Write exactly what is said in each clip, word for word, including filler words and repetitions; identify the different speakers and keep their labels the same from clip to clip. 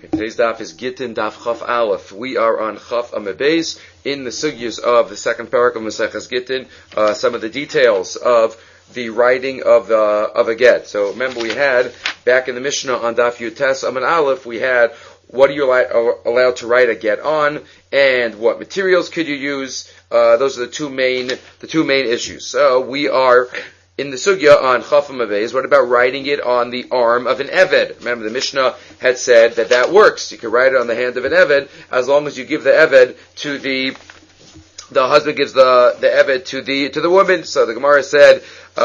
Speaker 1: Today's daf is Gittin Daf Chaf Aleph. We are on Chaf Amud Beis in the sugyas of the second parak of Maseches Gittin. Uh, some of the details of the writing of the of a get. So remember, we had back in the Mishnah on Daf Yutes Amud Aleph, we had what are you allowed to write a get on, and what materials could you use. Uh, those are the two main the two main issues. So we are in the sugya on Chaf Amud Beis. What about writing it on the arm of an Eved? Remember, the Mishnah had said that that works. You can write it on the hand of an Eved as long as you give the Eved to the the husband gives the the Eved to the to the woman. So the Gemara said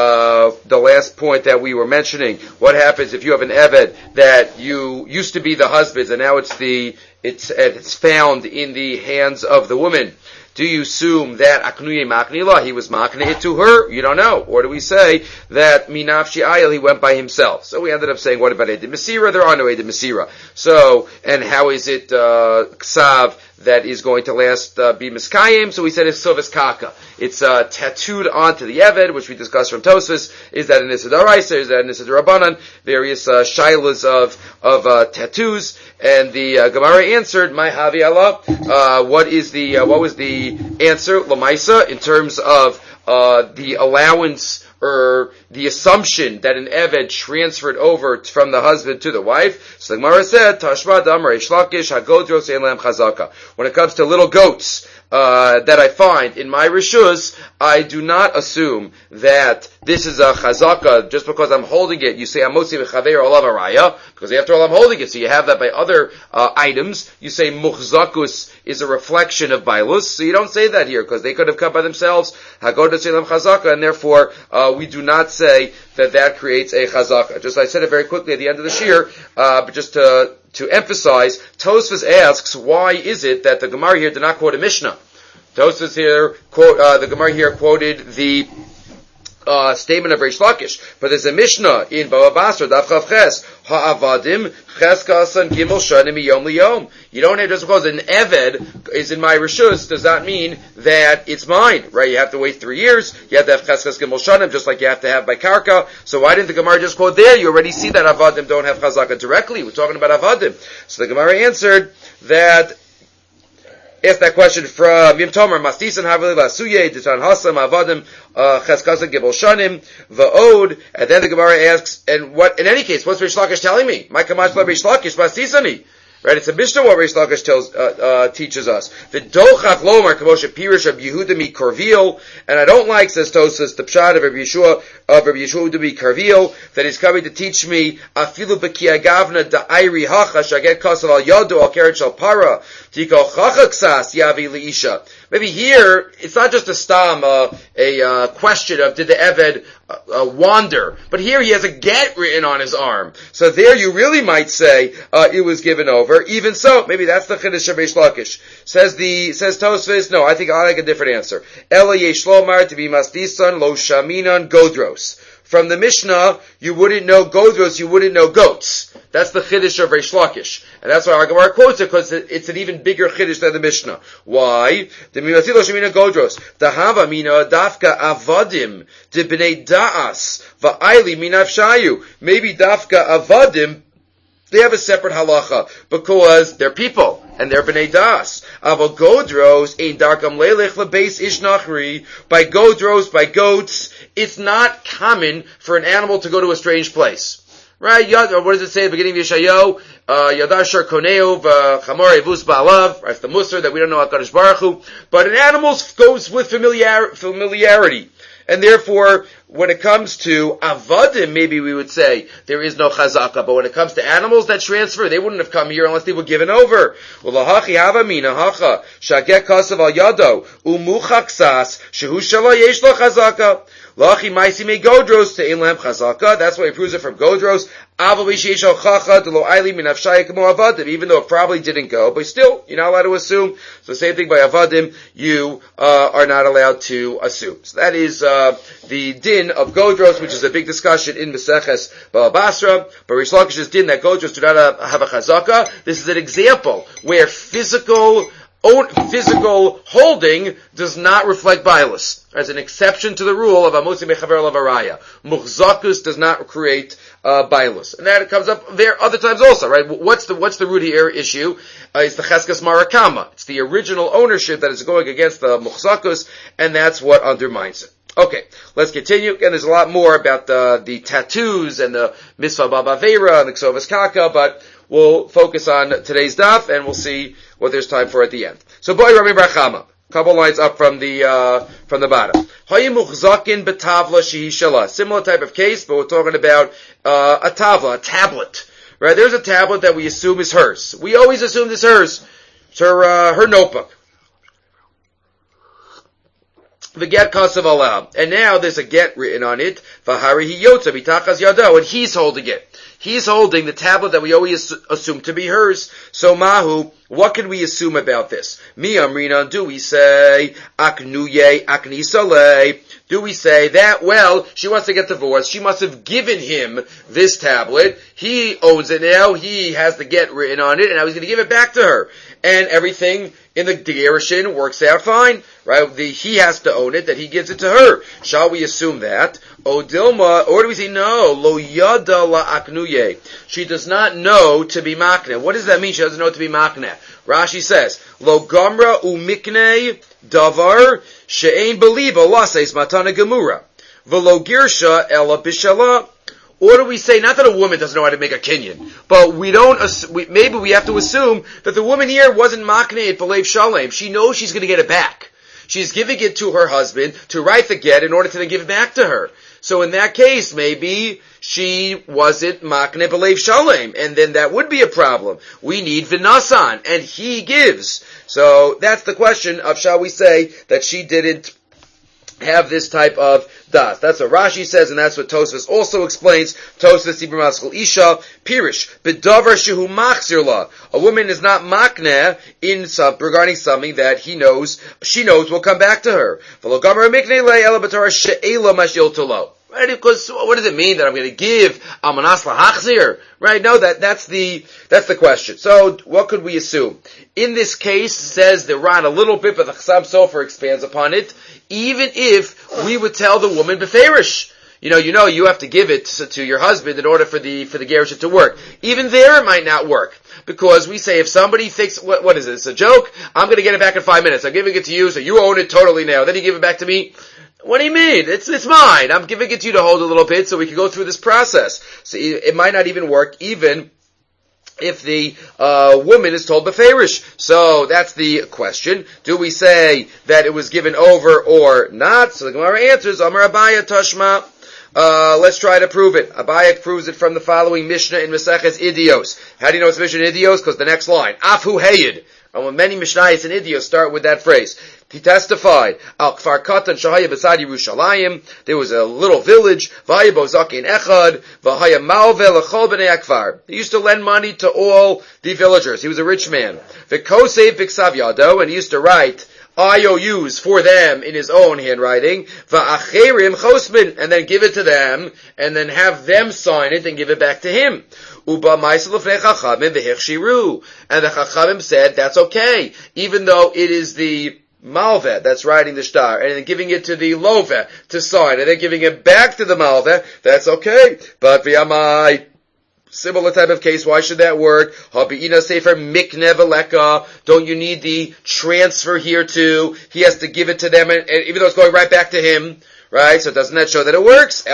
Speaker 1: uh the last point that we were mentioning. What happens if you have an Eved that you used to be the husband's and now it's the it's it's found in the hands of the woman? Do you assume that aknuye maknila, he was makne it to her? You don't know. Or do we say that minafshi ayil, he went by himself? So we ended up saying, what about Eid Masira? There are no Eid Masira. So, and how is it, uh, ksav that is going to last, uh, be miskayim? So we said it's sovis kaka. It's, uh, tattooed onto the Eved, which we discussed from Tosfos. Is that an Issa D'Oraisa? Is that an Issa D'Rabbanan? Various, uh, shilas of, of, uh, tattoos. And the, uh, Gemara answered, my havi Allah, uh, what is the, uh, what was the answer, Lamaisa, in terms of, uh, the allowance, or the assumption that an Eved transferred over t- from the husband to the wife? So the Gemara said, Tashma Dam Reish Lakish HaGodros Ein Lahem Chazaka. When it comes to little goats, uh, that I find in my rishus, I do not assume that this is a chazaka just because I'm holding it. You say, Amotzi v'chaver olav araya, because after all I'm holding it, so you have that by other, uh, items. You say, muchzakus is a reflection of bailus, so you don't say that here, because they could have come by themselves, HaGodros Ein Lahem Chazaka, and therefore, uh, we do not say that that creates a chazaka. Just I said it very quickly at the end of the shir, uh, but just to to emphasize, Tosfos asks, why is it that the Gemara here did not quote a Mishnah? Tosfos here quote uh, the Gemara here quoted the uh statement of Reish Lakish, but there's a Mishnah in Bava Basra Daf Chav Ches Ha'avadim Ches Kasan Gimel Shanim Yom Liyom. You don't have, just because an Eved is in my rishus does not mean that it's mine, right? You have to wait three years. You have to have Ches Ches Gimel Shanim, just like you have to have by Karka. So why didn't the Gemara just quote there? You already see that Avadim don't have Chazaka directly. We're talking about Avadim. So the Gemara answered that. Asked that question from Yom Tomer, Mastisan Havili Vasuye, Ditan Hasam, Avadim, Cheskasa Gibel Shanim, Va'od, and then the Gemara asks, and what, in any case, what's Reish Lakish telling me? My Kamash La Reish Lakish, Mastisani. Right, it's a Mishnah what Reish Lakish tells, uh, uh, teaches us. The Dochach Lomar, Kamosha Pirish of Yehuda mi Korvil, and I don't like, says Tosas, the Pshad of Rabbi Yeshua, of Rabbi Yeshua mi Korvil, that he's coming to teach me, Afilu Bekia Gavna da Airi Hacha, Shaget Kasal al Yadu al Keret Shal Para, Tiko Chachaksas Yavi Leisha. Maybe here, it's not just a stam, uh, a, uh, question of did the Eved, uh, uh, wander, but here he has a get written on his arm. So there you really might say, uh, it was given over. Even so, maybe that's the Chiddush of Reish Lakish. Says the, says Tosfos, no, I think I like a different answer. Ela yesh lomar to be masdisan lo shaminan godros. From the Mishnah, you wouldn't know godros, you wouldn't know goats. That's the Chiddush of Reish Lakish. And that's why our Gemara quotes it, because it's an even bigger Chiddush than the Mishnah. Why? The Mimatil Shemina Godros. The Hava Mina Dafka Avadim, de Bnei Da'as, Va'ayli Minafshayu. Maybe Dafka Avadim, they have a separate halacha, because they're people, and they're Bnei Das. Avo Godros, ein darkam lelech lebeis ish nachri. By Godros, by goats, it's not common for an animal to go to a strange place. Right? What does it say at the beginning of Yeshayahu? Yadar shar koneo v'chamor evus ba'alav. That's the Musar that we don't know HaKadosh Baruch Hu. But an animal goes with familiar, familiarity. And therefore, when it comes to avadim, maybe we would say there is no chazaka. But when it comes to animals that transfer, they wouldn't have come here unless they were given over. Ulahachi havamina hacha shagek kasav al yado umuchaksas shehu shala yesh lo chazaka. Lachi maisi me godros to inlam chazaka. That's why he proves it from godros. Even though it probably didn't go, but still, you're not allowed to assume. So same thing by avadim, you uh, are not allowed to assume. So that is uh, the din of godros, which is a big discussion in Maseches Bava Basra. But Reish Lakish's din that godros do not have a chazaka. This is an example where physical own physical holding does not reflect bailus. As an exception to the rule of Amusi Mechaver Lavaraya. Muchzakus does not create uh, bailus. And that comes up there other times also, right? What's the, what's the root here issue? Uh, it's the Cheskas Marakama. It's the original ownership that is going against the Muchzakus, and that's what undermines it. Okay, let's continue. Again, there's a lot more about the, the tattoos and the Mitzvah Baba Vera and the Ksovas Kaka, but we'll focus on today's daf and we'll see what there's time for at the end. So, Boy Rami Brachama. Couple lines up from the, uh, from the bottom. Hayimuchzakin betavla shehi shala. Similar type of case, but we're talking about, uh, a tavla, a tablet. Right? There's a tablet that we assume is hers. We always assume it's hers. It's her, uh, her notebook. The get kasav alam. And now there's a get written on it. Vahari hiyotza bitachas yado. And he's holding it. He's holding the tablet that we always assume to be hers. So Mahu, what can we assume about this? Mi amrina, do we say, aknuye, aknisale? Do we say that, well, she wants to get divorced. She must have given him this tablet. He owns it now. He has the get written on it. And now he's going to give it back to her. And everything in the Gerushin works out fine, right? The, he has to own it, that he gives it to her. Shall we assume that? O Dilma, or do we say no? Lo yada la aknuye. She does not know to be makne. What does that mean? She doesn't know to be makne. Rashi says, Lo gamra umikne davar she'ein beliba lases matana gemura. Velo girsha ela bishala. Or do we say, not that a woman doesn't know how to make a kinyan, but we don't, we, maybe we have to assume that the woman here wasn't makneh at Belev Shalem. She knows she's going to get it back. She's giving it to her husband to write the get in order to then give it back to her. So in that case, maybe she wasn't makneh Belev Shalem, and then that would be a problem. We need vinasan, and he gives. So that's the question of, shall we say, that she didn't have this type of das. That's what Rashi says, and that's what Tosfos also explains. Tosfos Ibn Maskal Isha Pirish Bedavar Shehu Machzir La. A woman is not makneh in some regarding something that he knows, she knows will come back to her. Right? Because what does it mean that I'm going to give Amanas Lahachzir? Right? No, that, that's the, that's the question. So, what could we assume? In this case, says the Ran a little bit, but the Chassam Sofer expands upon it, even if we would tell the woman beferish. You know, you know, you have to give it to, to your husband in order for the, for the gerusha to work. Even there it might not work. Because we say if somebody thinks, what, what is it? It's a joke? I'm going to get it back in five minutes. I'm giving it to you, so you own it totally now. Then you give it back to me. What do you mean? It's, it's mine. I'm giving it to you to hold a little bit so we can go through this process. So it, it might not even work even if the uh woman is told beferish. So that's the question. Do we say that it was given over or not? So the Gemara answers, Amar Abaya Tashma. Uh, let's try to prove it. Abaya proves it from the following Mishnah in Maseches Idios. How do you know it's Mishnah Idios? Because the next line, Afu Hayid. And many Mishnayos and Idios start with that phrase. He testified, Al Kfar Katan Shahaya Besad Yerushalayim. There was a little village, Vaya Bozakin Echad, Vahaya Malve Lechol Bnei Akfar. He used to lend money to all the villagers. He was a rich man. V'kosev B'ksav Yado, and he used to write I O Us for them in his own handwriting, Va'acherim Chosmin, and then give it to them, and then have them sign it and give it back to him. Uba Ma'aseh Lefnei Chachamim v'Hichshiru, and the Chachamim said that's okay, even though it is the Malveh that's writing the shtar, and then giving it to the Loveh to sign, and then giving it back to the Malveh, that's okay. But v'yamai, similar type of case, why should that work? Habi'ina sefer mikne v'leka. Don't you need the transfer here too? He has to give it to them, and, and even though it's going right back to him, right? So doesn't that show that it works?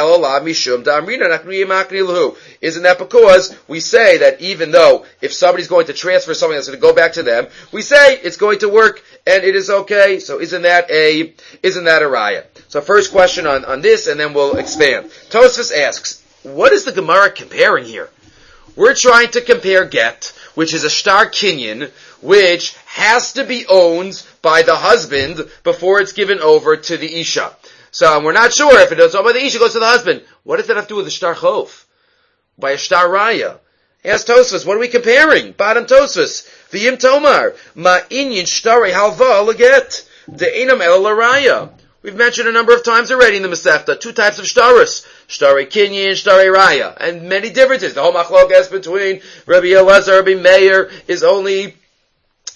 Speaker 1: Isn't that because we say that even though if somebody's going to transfer something that's going to go back to them, we say it's going to work and it is okay. So isn't that a, isn't that a raya? So first question on, on this, and then we'll expand. Tosfos asks, what is the Gemara comparing here? We're trying to compare get, which is a shtar kinyan, which has to be owned by the husband before it's given over to the isha. So um, we're not sure if it does owned by the isha, goes to the husband. What does that have to do with the shtar chof? By a shtar raya. Ask Tosfos, what are we comparing? Bottom Tosfos. V'yim tomar. Ma inyin shtari halva leget. De'inam el raya. We've mentioned a number of times already in the Masechta, two types of shtaris. Shtari kinyan, shtari raya. And many differences. The whole machlokas between Rabbi Elazar and Rabbi Meir is only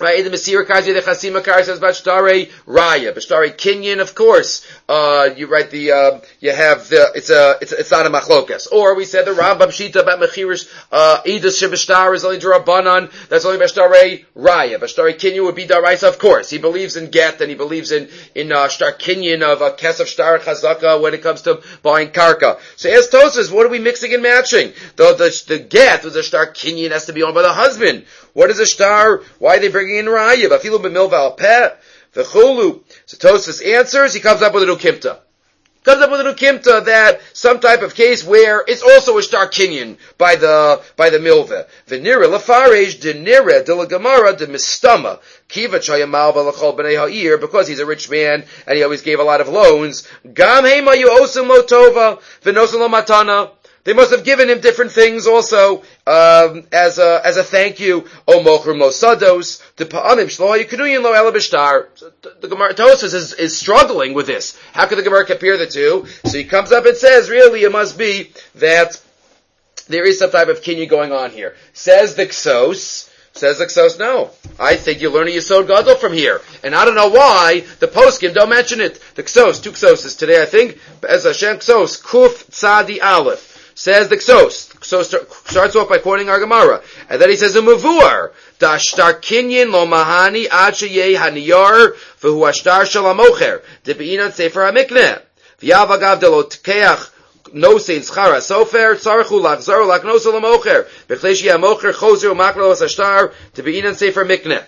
Speaker 1: Right, in the Mesira Kazi, the Chasima Kar says about Shtare Raya, but Shtare Kinyan, of course. Uh, you write the, uh, you have the, it's a, it's, it's not a machlokas. Or we said the Rambam Shita about Mechirish, uh, Edus Shebashtar is only Durabanan, that's only Bashtare Raya. Bashtare Kinyan would be Daraisa, of course. He believes in Get, and he believes in, in, uh, Shtar Kinyan of, uh, Kesef Shtar Chazaka when it comes to buying Karka. So as Tosas, what are we mixing and matching? The, the, the Get with the Shtar Kinyan has to be owned by the husband. What is a Shtar? Why are they bringing in Raya? Vafilu b'milva al peh v'chulu. So Tosfos answers. He comes up with a new kimta. Comes up with a new kimta that some type of case where it's also a shtar kinyan by the by the milva. V'nira lefarej de nira de la gemara de mistama kiva chayamal v'lachol b'nei ha'ir, because he's a rich man and he always gave a lot of loans. Gam hema yu osum lo tova v'nosim lo matana. They must have given him different things also, um, as a, as a thank you. O mochrim lo sados, to pa'anim shlo ha'yikunuyin lo ela b'shtar. The Gemara Tosfos is, is struggling with this. How could the Gemara compare the two? So he comes up and says, really, it must be that there is some type of kinyan going on here. Says the Ksos, says the Ksos, no. I think you're learning Yesod Gadol from here. And I don't know why the poskim don't mention it. The Ksos, two Ksoses today, I think, as Hashem Ksos, Kuf Tzadi Aleph. Says the Ksos. Ksos starts off by quoting our Gemara. And then he says, Umuvuar, da shtar kinyan lo mahani ad sheyeh haniyar, v'hu ashtar shel hamocher, de be'inan sefer hamikneh. V'yav agav de lo tkeach nosein schara sofer, tzarchu lachzor lachnos lo hamocher, b'chlei sheyeh hamocher chozer u'makro as ashtar, de be'inan sefer mikneh.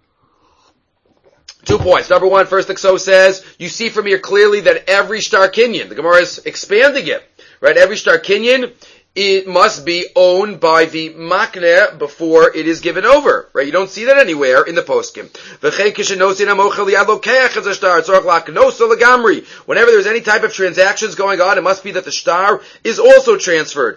Speaker 1: Two points. Number one, first the Ksos says, you see from here clearly that every shtar kinyan, the Gemara is expanding it, right? Every shtar kinyan, it must be owned by the makneh before it is given over, right? You don't see that anywhere in the poskim. Whenever there's any type of transactions going on, it must be that the shtar is also transferred.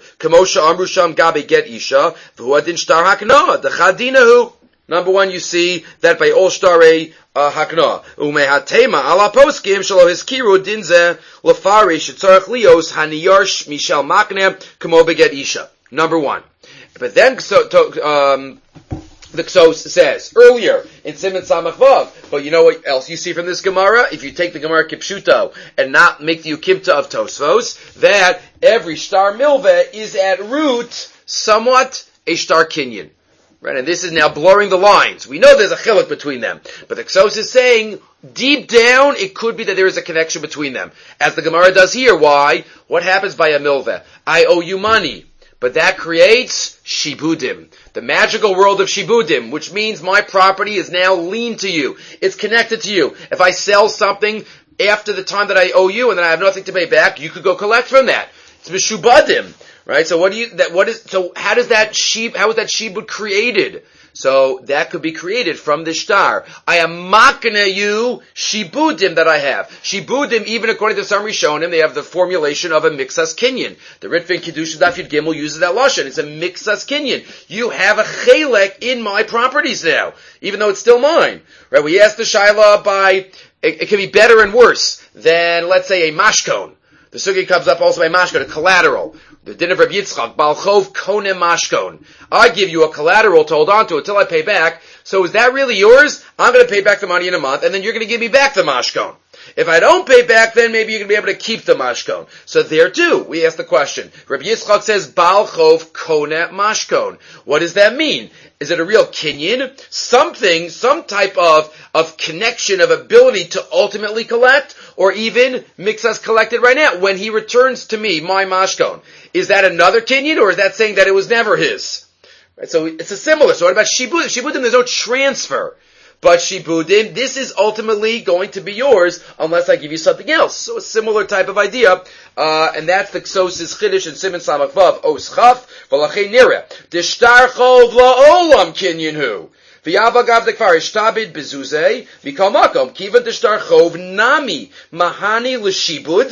Speaker 1: Number one, you see that by all shtarei uh, hakna. Umehatema ala poskim shelo hiskiru dinze lefarish tzarich lios haniyarsh mishal makne kamo beget isha. Number one. But then so, to, um, the Ksos says earlier in Siman Samach Vav, but you know what else you see from this Gemara? If you take the Gemara Kipshuto and not make the Ukimta of Tosfos, that every shtar milveh is at root somewhat a shtar kinyan. Right, and this is now blurring the lines. We know there's a chiluk between them. But the Ksos is saying, deep down, it could be that there is a connection between them. As the Gemara does here. Why? What happens by a milveh? I owe you money. But that creates shibudim. The magical world of shibudim, which means my property is now linked to you. It's connected to you. If I sell something after the time that I owe you and then I have nothing to pay back, you could go collect from that. It's mishubadim. Right? So what do you, that, what is, so how does that sheep, how is that shibud created? So that could be created from the shtar. I am makna you shibudim that I have. Shibudim, even according to some Rishonim, they have the formulation of a mixas kinyan. The Ritva Kedusha Daf Yud Gimel uses that lashon. It's a mixas kinyan. You have a chelek in my properties now, even though it's still mine. Right? We asked the Shaila by, it, it can be better and worse than, let's say, a mashkon. The sugi comes up also by mashkon, a collateral. The din of Rabbi Yitzchak, Balchov Konem Mashkon. I give you a collateral to hold on to until I pay back. So is that really yours? I'm going to pay back the money in a month, and then you're going to give me back the Mashkon. If I don't pay back, then maybe you're going to be able to keep the Mashkon. So there too, we ask the question. Rabbi Yitzchak says, Balchov Konem Mashkon. What does that mean? Is it a real kinyan? Something, some type of, of connection, of ability to ultimately collect, or even mixas collected right now. When he returns to me, my mashkon, is that another kinyan, or is that saying that it was never his? Right, so it's a similar. So what about shibudim? Shibudim, there's no transfer. But shibudim, this is ultimately going to be yours unless I give you something else. So a similar type of idea, uh, and that's the Ksos' Chiddush in Siman Samach Vav, Os Chaf, V'lachei Nireh, Dishtar Chov La'olam Kinyanhu. V'yavagav dekvar ishtabid bezuzei, Mikal Makom, Kiva Dishtar Chov Nami, Mahani L'shibud,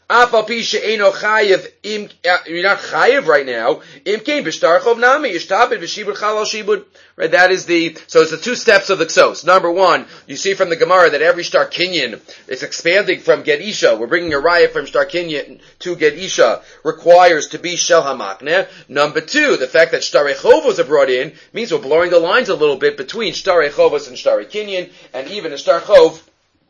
Speaker 1: Afal pi she'eno chayev im, you're not chayev right now. Im kein b'shtar chov nami yishtabed v'shibud chalal shibud. Right, that is the, so it's the two steps of the ksos. Number one, you see from the Gemara that every shtar kinyan is expanding from get isha. We're bringing a raya from shtar kinyan to get isha requires to be shel hamakneh. Number two, the fact that shtar chovos are brought in means we're blurring the lines a little bit between shtar chovos and shtar kinyan, and even a shtar chov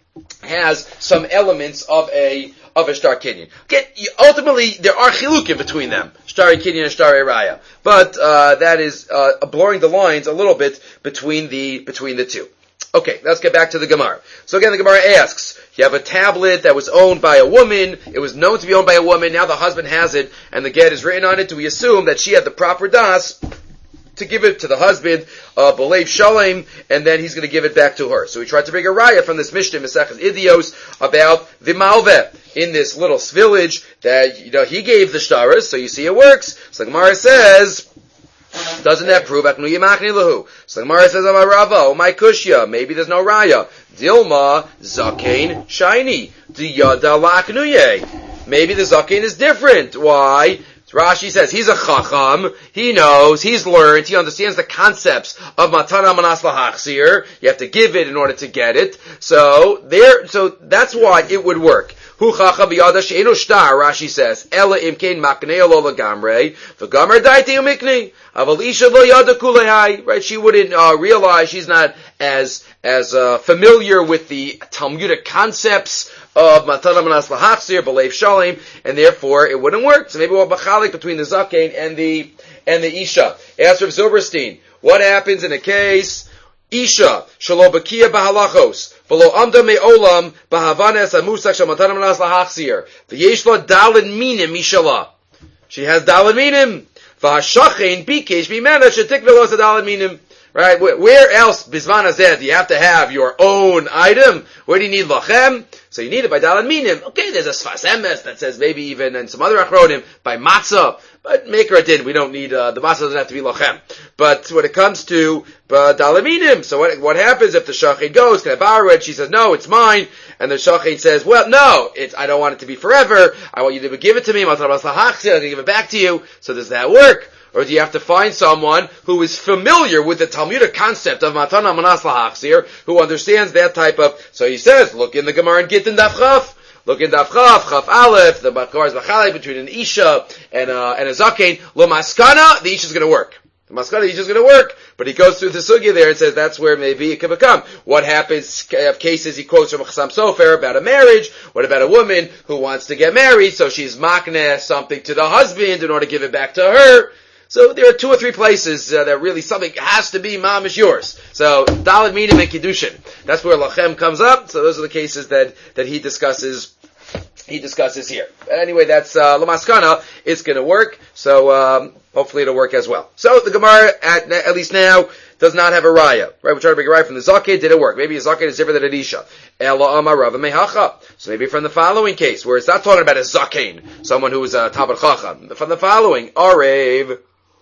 Speaker 1: has some elements of a of a shtar kinyan. Okay, ultimately there are chilukim between them, shtar kinyan and shtar raya, but uh, that is uh, blurring the lines a little bit between the between the two. Okay, let's get back to the Gemara. So again, the Gemara asks: you have a tablet that was owned by a woman; it was known to be owned by a woman. Now the husband has it, and the get is written on it. Do we assume that she had the proper das to give it to the husband, uh, B'leiv Shalem, and then he's going to give it back to her? So we tried to bring a raya from this Mishnah, Maseches Idios, about the Malveh in this little village that, you know, he gave the shtaras, so you see it works. So the Gemara says, doesn't that prove Aknu Yimachni Lahu? So the Gemara says, Amar Rava, oh my Kushya, maybe there's no raya. Dilma, Zakein, Shiny, Diyada Laknuye. Maybe the Zakein is different. Why? Rashi says he's a chacham, he knows, he's learned, he understands the concepts of matana manas lahachzir. You have to give it in order to get it. So there, so that's why it would work. Hu chacham biyada she'enu shtar, Rashi says, ela imkein maknei lo lagamrei, v'gamer daiti umikni, aval isha lo yada kulehai. Right? She wouldn't uh, realize, she's not as as uh, familiar with the Talmudic concepts of matana manas lahachzir, b'leiv shalem, and therefore it wouldn't work. So maybe we'll bachalik between the zakein and the and the isha. Ask Rav Zilberstein, what happens in a case isha shelo bakia bahalachos v'lo amda me'olam bahavanes amusak shel matana manas lahachzir v'yesh lo daled minim mishala. She has daled minim v'hashachein bikesh mimena shetikvelos daled minim. Right? Where else, Bizman Hazeh, do you have to have your own item? Where do you need lachem? So you need it by daled minim. Okay, there's a sfas emes that says maybe even in some other achronim by matzah, but maker it did. We don't need uh, the matzah doesn't have to be lachem. But when it comes to uh, daled minim, so what what happens if the shachin goes? Can I borrow it? She says no, it's mine, and the shachin says, well, no, it's I don't want it to be forever. I want you to give it to me. I'm going to give it back to you. So does that work? Or do you have to find someone who is familiar with the Talmudic concept of Matana Manas Lahachzir, who understands that type of... So he says, look in the Gemara and Gittin Daf Chaf. Look in Daf Chaf, Chaf Aleph, the Bakar is Machalek between an Isha and, uh, and a Zakein. Lo Maskana, the Isha is going to work. The Maskana, the Isha is going to work. But he goes through the Sugya there and says that's where maybe it can become. What happens, of cases he quotes from Chassam Sofer about a marriage. What about a woman who wants to get married, so she's makneh something to the husband in order to give it back to her? So there are two or three places uh, that really something has to be mamish yours. So daled minim and kiddushin. That's where lachem comes up. So those are the cases that that he discusses. He discusses here. But anyway, that's uh, lamaskana. It's going to work. So um, hopefully it'll work as well. So the Gemara, at, at least now, does not have a raya. Right? We're trying to bring a raya from the zakeh. Did it work? Maybe a zakeh is different than an isha. Ela amar rava mehacha. So maybe from the following case, where it's not talking about a zakein, someone who is a tabar chacham. From the following, arev.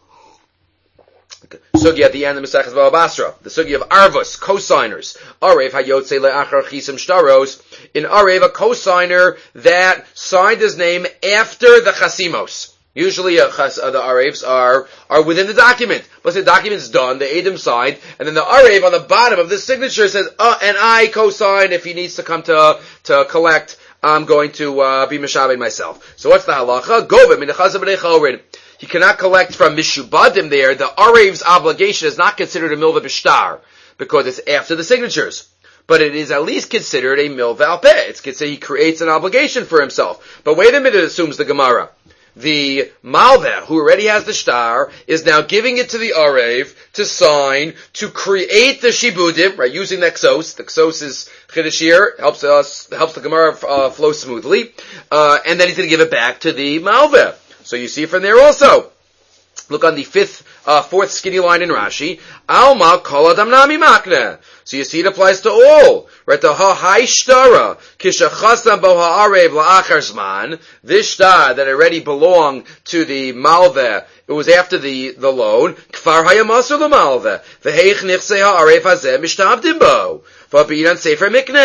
Speaker 1: Sugi at the end of Maseches Bava Basra, the sugi of arvus, cosigners. Arev hayotze le'achar chisim shtaros. In Arev, a cosigner that signed his name after the chasimos. Usually, uh, chas, uh, the Arevs are are within the document. Let's say the document's done, the Edom signed, and then the Arev on the bottom of the signature says, uh, and I co-sign if he needs to come to to collect. I'm going to uh, be mishabed myself. So what's the halacha? Govim in the chazal b'nei chorin. He cannot collect from Mishubadim there. The Arev's obligation is not considered a milva b'shtar, because it's after the signatures. But it is at least considered a milva al peh. It's considered he creates an obligation for himself. But wait a minute, assumes the Gemara. The Malveh, who already has the shtar, is now giving it to the Arev to sign, to create the Shibudim, right, using the Ksos. The Ksos is Chidashir, helps us, helps the Gemara uh, flow smoothly. Uh, and then he's going to give it back to the Malveh. So you see from there also. Look on the fifth, uh, fourth skinny line in Rashi. Alma kol adam nami makneh. So you see it applies to all. Right? The ha shtara kishachasam bo ha'arev la'achar zman. This shtar that already belonged to the malveh, it was after the, the loan. Kfar hayamasu l'malveh. V'heich nichsei ha'arev hazeh mishtabdim bo. V'abinan sefer mikneh.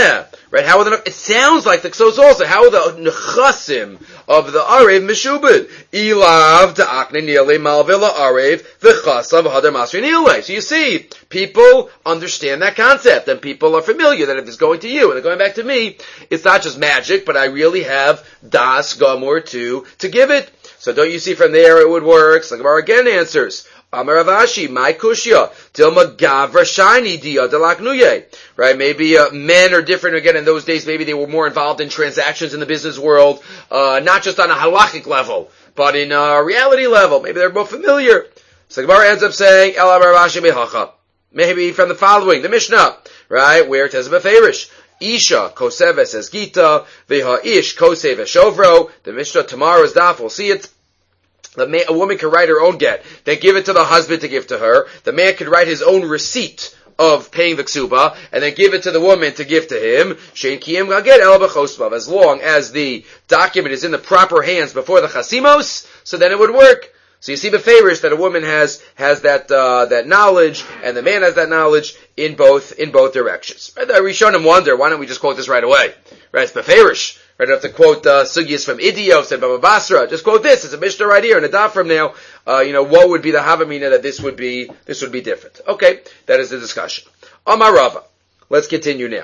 Speaker 1: Right? How are the, it sounds like the Ksos also. How are the Nechasim of the Arev Meshubed? Ilav Ta'akne Nile Malvila Arev V'chasav Hadar Masri Nile. So you see, people understand that concept, and people are familiar that if it's going to you and they're going back to me, it's not just magic, but I really have Das Gamur to, to give it. So don't you see from there it would work? So the Gemara again answers. Amar Avashi, my kushya, Dilma Gavra Shiny Dia Delaknuye. Right? Maybe uh, men are different again in those days. Maybe they were more involved in transactions in the business world, uh, not just on a halachic level, but in a reality level. Maybe they're more familiar. So the Gemara ends up saying, El Amar Avashi Mehacha. Maybe from the following, the Mishnah, right? Where it says Beferish. Isha koseves as Gita, Veha Ish kosev as Shovro. The Mishnah tomorrow's daf, we'll see it. The man, a woman can write her own get, then give it to the husband to give to her. The man could write his own receipt of paying the ksuba, and then give it to the woman to give to him. Shein kiyem gaget el b'chosbav. As long as the document is in the proper hands before the chasimos, so then it would work. So you see befavorish that a woman has has that uh, that knowledge, and the man has that knowledge in both in both directions. Right? The Rishonim wonder, why don't we just quote this right away? Right? It's befavorish. Right, I don't have to quote uh, sugyas from Idios and Baba Basra. Just quote this. It's a Mishnah right here and a daf from now. Uh, you know, what would be the Havamina that this would be, this would be different. Okay, that is the discussion. Amar Rava. Let's continue now.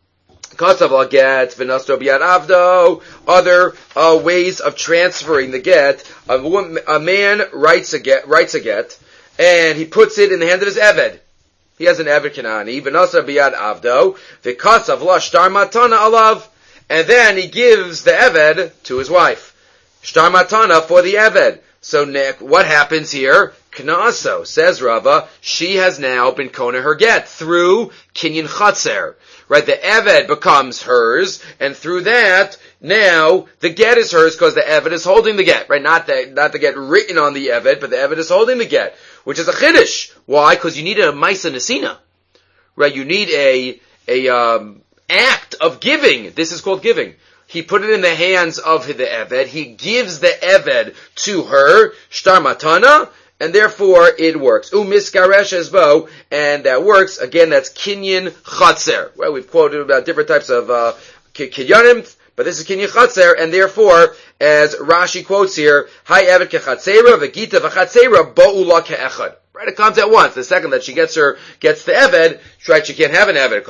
Speaker 1: Katzav al get, v'nasto b'yad avdo. Other uh, ways of transferring the get. A, woman, a man writes a get, writes a get, and he puts it in the hand of his eved. He has an eved Kanani. V'nasto b'yad avdo. V'katzav la shtar matana alav. And then he gives the Eved to his wife. Shtar matana for the Eved. So Nick, what happens here? Knaso, says Rava, she has now been kona her get through Kinyan Chatzer. Right, the Eved becomes hers, and through that, now, the get is hers because the Eved is holding the get. Right, not the, not the get written on the Eved, but the Eved is holding the get. Which is a Chiddush. Why? Because you need a Maisa Nesina. Right, you need a, a, um, act of giving. This is called giving. He put it in the hands of the Eved. He gives the Eved to her, shtar matana, and therefore it works. Umiskaresh esbo, and that works. Again, that's kinyan chatzer. Well, we've quoted about different types of uh, kinyanim, but this is kinyan chatzer, and therefore, as Rashi quotes here, Hai Eved kechatzera, v'gita v'chatzera, bo'ula ke'echad. Right, it comes at once. The second that she gets her, gets the Eved, right, she can't have an Eved,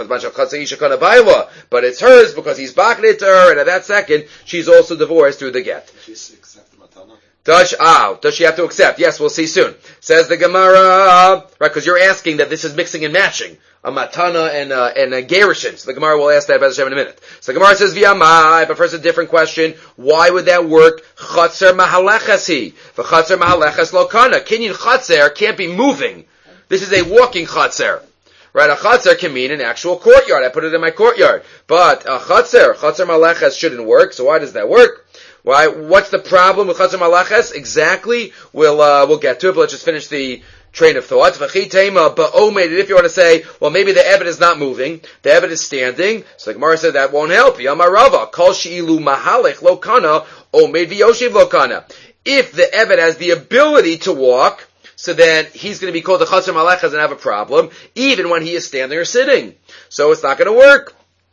Speaker 1: because but it's hers because he's backing it to her, and at that second, she's also divorced through the get.
Speaker 2: Does she accept the matana?
Speaker 1: Does, ah, does she have to accept? Yes, we'll see soon. Says the Gemara, right, because you're asking that this is mixing and matching. A matana and uh, and a gerushin. So the Gemara will ask that about Hashem in a minute. So the Gemara says v'yamai, but first a different question. Why would that work? Chatzer mahalechasi. V'chatzer mahalechas lo kana. Kinyan chatzer can't be moving. This is a walking chatzer. Right, a chatzer can mean an actual courtyard. I put it in my courtyard. But a chatzer, chatzer mahalechas shouldn't work. So why does that work? Why? What's the problem with chatzer mahalechas? Exactly. We'll uh, we'll get to it. But let's just finish the train of thought. If you want to say, well, maybe the Eved is not moving, the Eved is standing, so the Gemara said that won't help. Yamarava, kol she'ilu mahalech lo kana, omed v'yoshiv lo kana. If the Eved has the ability to walk, so then he's going to be called the Chatzer Malechas and have a problem, even when he is standing or sitting. So it's not going to work.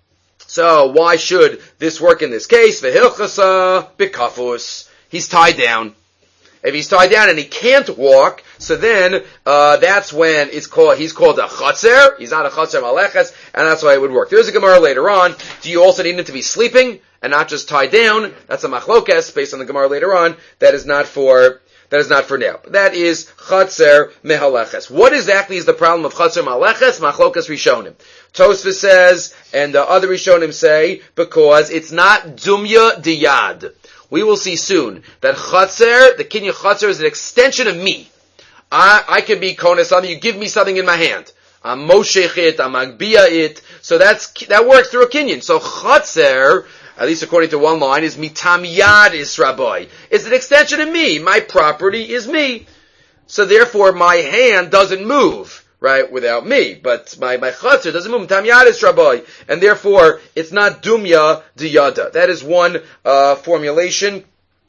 Speaker 1: So why should this work in this case? V'hilchasa b'kafus. He's tied down. If he's tied down and he can't walk, so then uh that's when it's called. He's called a chatzer. He's not a chatzer maleches, and that's why it would work. There's a Gemara later on. Do you also need him to be sleeping and not just tied down? That's a machlokes based on the Gemara later on. That is not for that is not for now. That is chatzer mehaleches. What exactly is the problem of chatzer maleches? Machlokes Rishonim. Tosfos says, and the other Rishonim say, because it's not dumya diyad. We will see soon that chatzer, the kinyan chatzer, is an extension of me. I, I can be kona something. You give me something in my hand. I'm moshech it. I'm agbiya it. So that's that works through a kinyan. So chatzer, at least according to one line, is mitam yad israboy. It's an extension of me. My property is me. So therefore, my hand doesn't move. Right, without me, but my, my chatzer doesn't move, tam yadis rabbi, and therefore, it's not dumya diyada. That is one, uh, formulation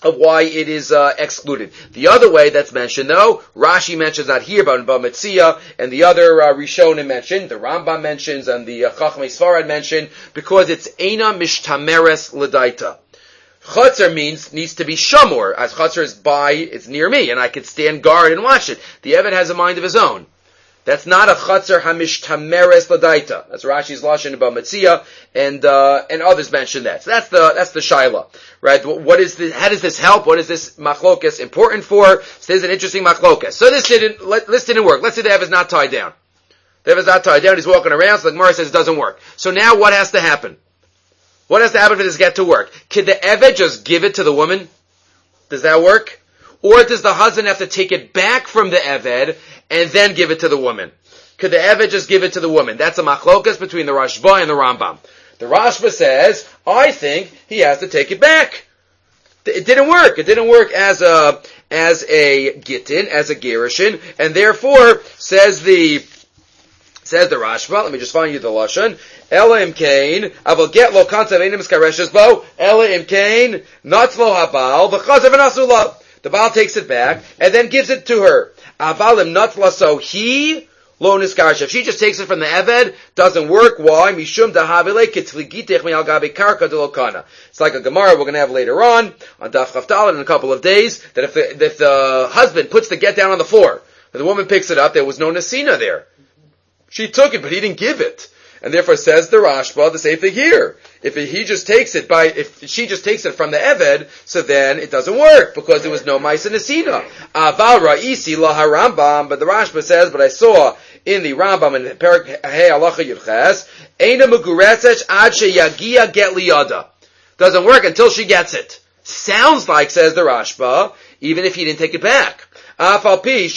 Speaker 1: of why it is uh, excluded. The other way that's mentioned, though, Rashi mentions not here, but in Bamitzia, and the other uh, Rishonim mentioned, the Rambam mentions, and the uh, Chachmei Sfarad mentioned, because it's Eina Mishtameres L'daita. Chutzner means, needs to be shamor, as Chutzner is by, it's near me, and I could stand guard and watch it. The Eved has a mind of his own. That's not a Chutzner Hamishtameres L'daita. That's Rashi's Lashon about Metzia, and, uh, and others mention that. So that's the, that's the Shaila. Right? What is this, how does this help? What is this machlokas important for? So there's an interesting machlokas. So this didn't, let, this didn't work. Let's say the Eved is not tied down. The Eved is not tied down, he's walking around, so the Gemara says it doesn't work. So now what has to happen? What has to happen for this get to work? Could the Eved just give it to the woman? Does that work? Or does the husband have to take it back from the Eved and then give it to the woman? Could the Eved just give it to the woman? That's a machlokas between the Rashba and the Rambam. The Rashba says, I think he has to take it back. It didn't work. It didn't work as a, as a gittin, as a gerushin, and therefore, says the, says the Rashba, let me just find you the Lashon, Ela im kain, avol get lo kantav einim skareshes bo, Ela im kain, natzlo habal, v'chazav v'nasula. The Baal takes it back, and then gives it to her. Avalim natzla, so he, lo niskarsha. If she just takes it from the Eved, doesn't work. Why? Mishum dahavile kitligitech mi'al gabi karka delokana. It's like a Gemara we're going to have later on, on Daf Chavdal in a couple of days, that if the, if the husband puts the get down on the floor, and the woman picks it up, there was no Nesina there. She took it, but he didn't give it. And therefore says the Rashba, the same thing here. If he just takes it by, if she just takes it from the Eved, so then it doesn't work, because there was no Maisa Nesina. Aval Ra'isi la Rambam, but the Rashba says, but I saw in the Rambam, in Perak Hey Halacha Yudches, Eina Muguretzech Ad Sheyagia Get Liyada. Doesn't work until she gets it. Sounds like, says the Rashba, even if he didn't take it back. Even if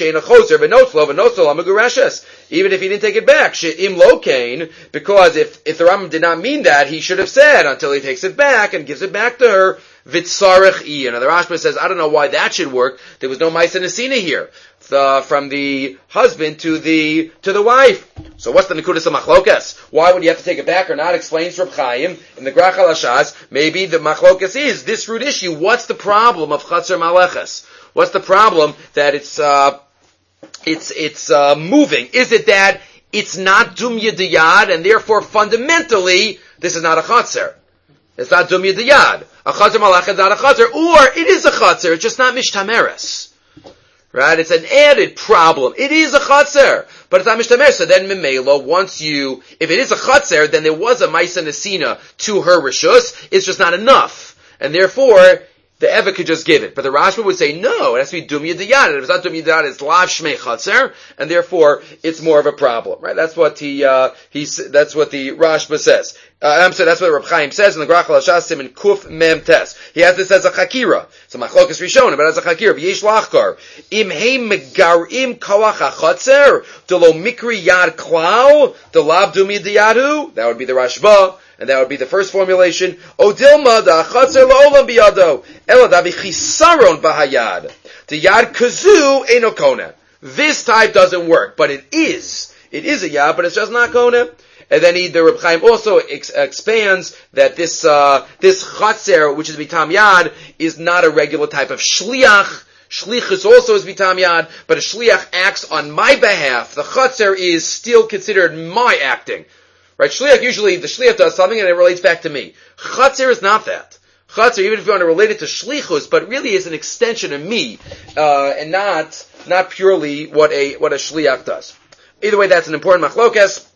Speaker 1: he didn't take it back, she'im lo kain, because if, if the Rambam did not mean that, he should have said, until he takes it back and gives it back to her, vitzarech i. And the Rashba says, I don't know why that should work. There was no Maisa Nesina here. The, from the husband to the, to the wife. So what's the Nekudas of Machlokas? Why would you have to take it back or not? Explains Reb Chaim in the Grach HaLashas. Maybe the Machlokas is this root issue. What's the problem of Chatzar Maleches? What's the problem that it's, uh, it's, it's, uh, moving? Is it that it's not Dumya Diyad, and therefore fundamentally, this is not a Chatzar? It's not Dumya Diyad. A Chatzar Malach is not a Chatzar, or it is a Chatzar, it's just not Mishtameres. Right? It's an added problem. It is a Chatzar, but it's not Mishtameres. So then Memelo, once you, if it is a Chatzar, then there was a Maisa Nesina to her Rishus, it's just not enough. And therefore, the Eved could just give it. But the Rashba would say, no, it has to be Dumya Diyad. And if it's not Dumya Diyad, it's Lav Shmei Chatzar, and therefore, it's more of a problem. Right? That's what he, uh, he's, that's what the Rashba says. Uh, I'm sorry, that's what Reb Chaim says in the Grach HaLashas in Kuf Mem Tes. He has this as a Chakira. So Machlokas Rishonim, but as a Chakira. V'yesh Lachkar. Im hei megarim koach HaChatzer, delo mikri yad klau, delav Dumya Diyadu. That would be the Rashba. And that would be the first formulation. Odilma da chatzer la'olam biyado. Ela da v'chisaron bahayad. The yad kazu eno kona. This type doesn't work, but it is. It is a yad, but it's just not kona. And then he, the Reb Chaim also ex- expands that this, uh, this chatzer, which is bitam yad, is not a regular type of shliach. Shlichus also is bitam yad, but a shliach acts on my behalf. The chatzer is still considered my acting. Right, shliach, usually the shliach does something and it relates back to me. Chatzir is not that. Chatzir, even if you want to relate it to shlichus, but really is an extension of me, uh, and not, not purely what a, what a shliach does. Either way, that's an important machlokas,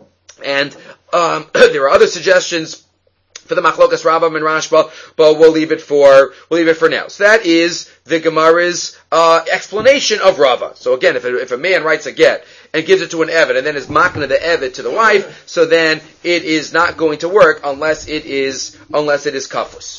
Speaker 1: and, um, there are other suggestions for the machlokas Rambam and Rashba, but we'll leave it for, we'll leave it for now. So that is the Gemara's, uh, explanation of Rava. So again, if a, if a man writes a get, and gives it to an Eved, and then is makna the Eved to the wife, so then it is not going to work unless it is, unless it is kafus.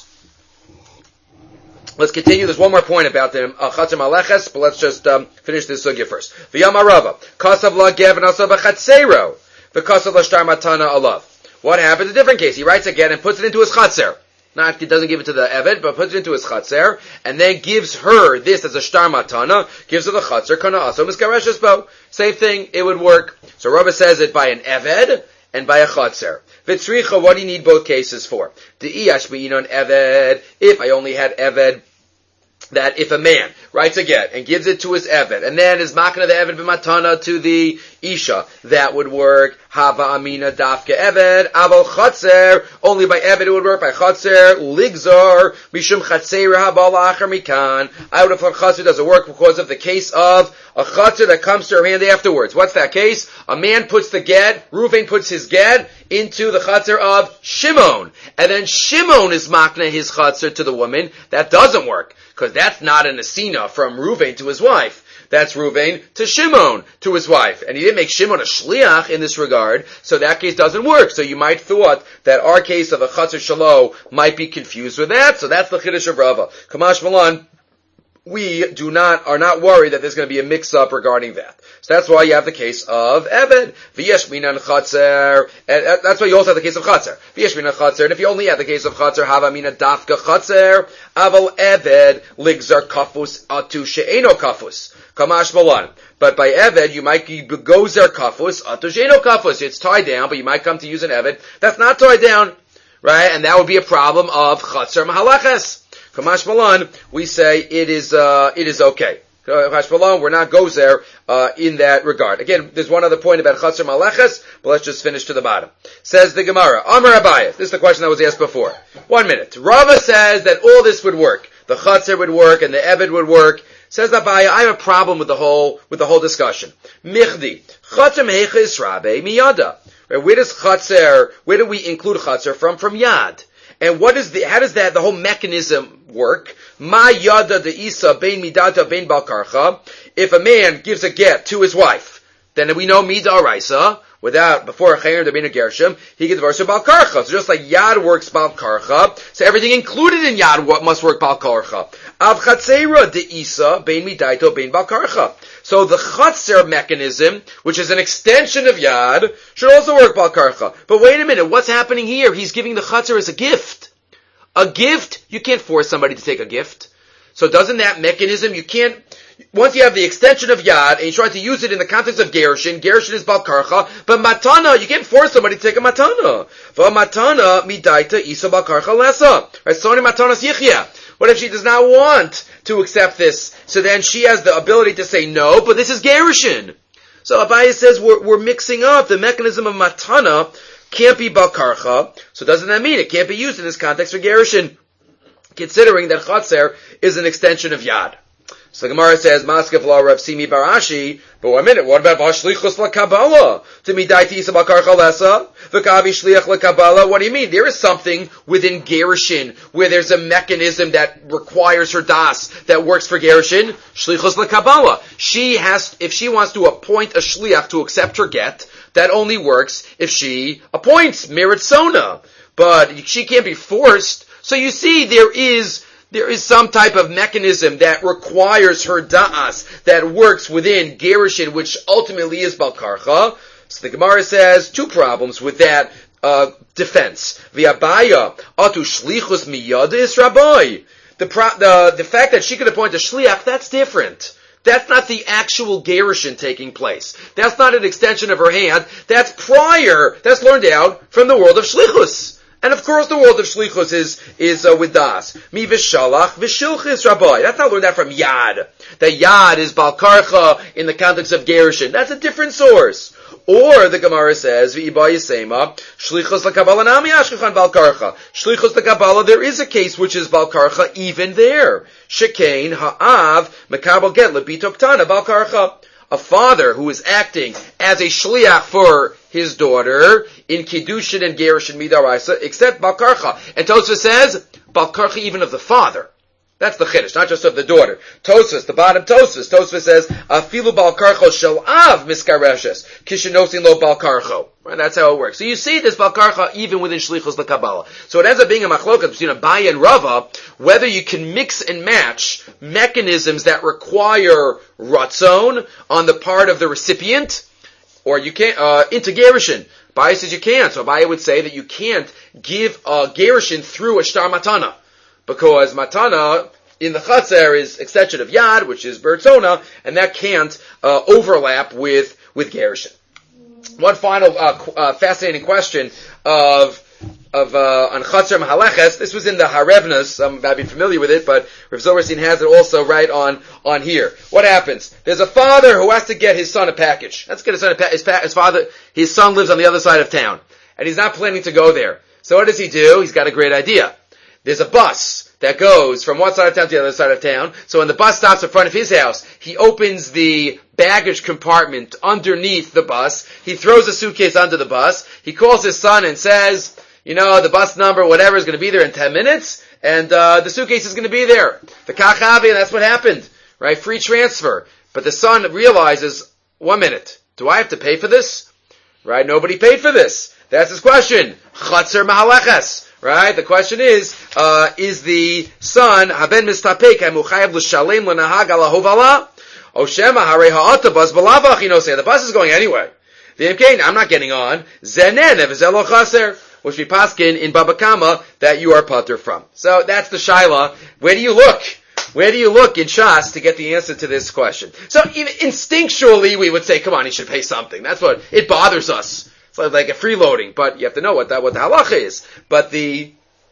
Speaker 1: Let's continue. There's one more point about the uh, Chatzar Maleches, but let's just um, finish this sugya first. V'yama Rava, kasav la gev nasa b'chatzero, v'kasav la shtar matana alav. What happens? A different case. He writes again and puts it into his chatzer. Not, he doesn't give it to the Eved, but puts it into his chatzer, and then gives her this as a shtar matana, gives her the chatzer, kana aso miskareshes bo. Same thing, it would work. So Rava says it by an Eved, and by a chatzer. Vitzricha, what do you need both cases for? The iash be'inon Eved, if I only had Eved, that if a man writes a get and gives it to his Eved, and then is makna the Eved b'matana to the Isha, that would work. Hava amina dafke Eved, aval chatzer, only by Eved it would work, by chatzer, ligzar, mishum chatzer habal acher mikan. I would have thought chatzer doesn't work because of the case of a chatzer that comes to her hand afterwards. What's that case? A man puts the get, Reuven puts his get into the chatzer of Shimon, and then Shimon is makna his chatzer to the woman. That doesn't work, because that's not an asina from Reuven to his wife. That's Reuven to Shimon, to his wife. And he didn't make Shimon a shliach in this regard, so that case doesn't work. So you might thought that our case of a chatzer shalo might be confused with that. So that's the chiddush of Rava. Kamash Malan, we do not, are not worried that there's going to be a mix-up regarding that. So that's why you have the case of Eved. V'yesh minan chatzer. And that's why you also have the case of chatzer. V'yesh minan chatzer. And if you only have the case of chatzer, hava mina dafka chatzer, aval Eved, ligzar kafus atu she'eno kafus. Kamash malan. But by Eved, you might go zer kafus atu she'eno kafus. It's tied down, but you might come to use an Eved that's not tied down. Right? And that would be a problem of chatzer mahalaches. Kamash malan, we say it is, uh, it is okay. Kamash malan, we're not gozer, uh, in that regard. Again, there's one other point about chatzer maleches, but let's just finish to the bottom. Says the Gemara, Amar Abayis. This is the question that was asked before. One minute. Rava says that all this would work. The chatzer would work and the Eved would work. Says Abayis, I have a problem with the whole, with the whole discussion. Michdi. Chatzer mehecha israbe miyada. Where does chatzer, where do we include chatzer from? From yad. And what is the, how does that, the whole mechanism work? Ma yada de isa bein midata bein balkarcha. If a man gives a get to his wife, then we know mida araisa, without, before a chayim, there being a gershom, he gives verse balkarcha. So just like yad works balkarcha, so everything included in yad what must work balkarcha. Av chatzera de isa bein midaito bein balkarcha. So the chatzer mechanism, which is an extension of yad, should also work balkarcha. But wait a minute, what's happening here? He's giving the chatzer as a gift. A gift, you can't force somebody to take a gift. So doesn't that mechanism, you can't, once you have the extension of yad, and you try to use it in the context of gerushin, gerushin is balkarcha, but matana, you can't force somebody to take a matana. V'matana midaita isa balkarcha lesa. Right, soni matanas yichya. What if she does not want to accept this? So then she has the ability to say no, but this is gerushin. So Abayis says we're, we're mixing up the mechanism of matana can't be balkarcha. So doesn't that mean it can't be used in this context for gerushin? Considering that chatzer is an extension of yad. So the Gemara says, Maskef la Rav Simi Barashi, but one minute, what about Vashlichus la Kabbalah? To me daiti isa balkarcha lesa? V'kavi shliach la Kabbalah? What do you mean? There is something within gerushin where there's a mechanism that requires her das that works for gerushin. Shlichus la Kabbalah. She has, if she wants to appoint a shliach to accept her get, that only works if she appoints miritzona. But she can't be forced. So you see, there is, there is some type of mechanism that requires her da'as, that works within gerushin, which ultimately is balkarcha. So the Gemara says two problems with that, uh, defense. V'abaya, atu shlichus miyadis rabbi. The, pro- the, the fact that she could appoint a shliach, that's different. That's not the actual gerushin taking place. That's not an extension of her hand. That's prior, that's learned out from the world of shlichus. And of course the world of shlichus is, is uh, with das. Mi v'shalach v'shilchis rabbi. That's not learned that from yad. That yad is balkarcha in the context of gerushin. That's a different source. Or the Gemara says, v'iba yisema, shlichus l'kabbalah nami ashkechan balkarcha. Shlichus l'kabbalah, there is a case which is balkarcha even there. Shekain ha'av mekabel get lebitok tana balkarcha. A father who is acting as a shliach for his daughter in kiddushin and gerushin midaraisa, except balkarcha. And Tosfos says balkarcha even of the father. That's the chiddush, not just of the daughter. Tosfos, the bottom Tosfos, Tosfos says afilu balkarcho shel av miskareshes kishenosin lo balkarcho. Right, that's how it works. So you see this balkarcha even within shlichus l'kabbalah. So it ends up being a machlokas between Abaye and Rava whether you can mix and match mechanisms that require ratzon on the part of the recipient, or you can't uh, into gerushin. Abaye says you can't. So Abaye would say that you can't give a gerushin through a shtar matana. Because matana in the chatzer is extension of yad, which is bertzona, and that can't uh, overlap with with gerushin. One final uh, uh, fascinating question of of uh, on Chatzar Mahaleches. This was in the Harevnas. Some might be familiar with it, but Rav Zilberstein has it also right on on here. What happens? There's a father who has to get his son a package. Let's get his son a pa- his, pa- his father. His son lives on the other side of town, and he's not planning to go there. So what does he do? He's got a great idea. There's a bus that goes from one side of town to the other side of town. So when the bus stops in front of his house, he opens the baggage compartment underneath the bus. He throws a suitcase under the bus. He calls his son and says, you know, the bus number, whatever, is going to be there in ten minutes, and uh, the suitcase is going to be there. The kachavi, and that's what happened, right? Free transfer. But the son realizes, one minute, do I have to pay for this? Right? Nobody paid for this. That's his question. Chatzar Mahaleches. Right? The question is, uh, is the son, haben mistapek, hamuchayev l'shalem l'nahag ala hovala? O shema harei ha'atabas b'lavach, you know, say, the bus is going anyway. The imkain, I'm not getting on. Zenen evzel chaser, which we paskin in Baba Kama, that you are patur from. So that's the shaila. Where do you look? Where do you look in Shas to get the answer to this question? So even instinctually we would say, come on, he should pay something. That's what, it bothers us. It's like a freeloading, but you have to know what that, what the halacha is. But the,